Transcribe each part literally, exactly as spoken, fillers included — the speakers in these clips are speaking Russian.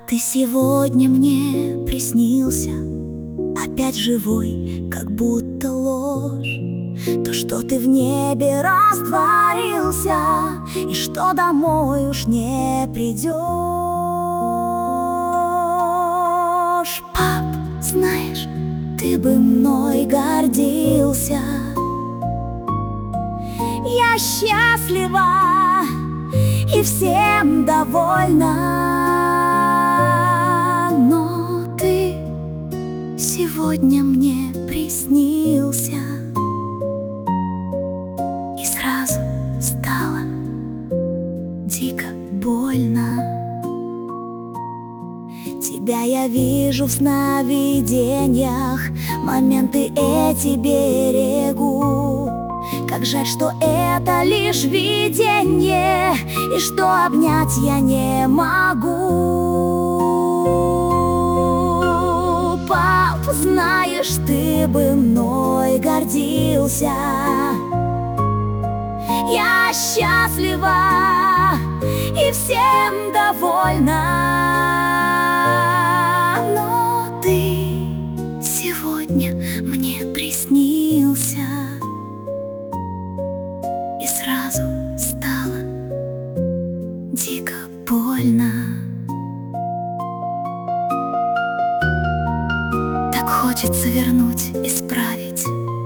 Ты сегодня мне приснился, опять живой, как будто ложь. То, что ты в небе растворился, и что домой уж не придешь. Пап, знаешь, ты бы мной гордился. Я счастлива и всем довольна, но ты сегодня мне приснился, и сразу стало дико больно. Тебя я вижу в сновидениях, моменты эти берегу. Как жаль, что это лишь видение, и что обнять я не могу. Пап, знаешь, ты бы мной гордился. Я счастлива и всем довольна, но ты сегодня мне приснился, и сразу стало дико больно. Так хочется вернуть, исправить,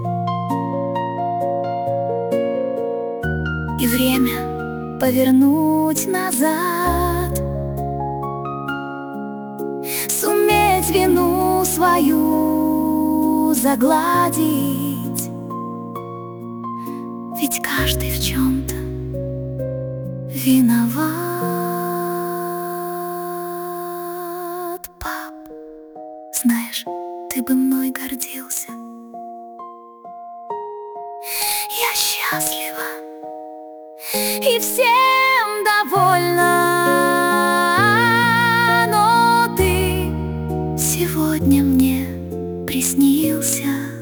и время повернуть назад, суметь вину свою загладить. Ведь каждый в чем-то виноват. Пап, знаешь, ты бы мной гордился. Я счастлива и всем довольна, но ты сегодня мне приснился.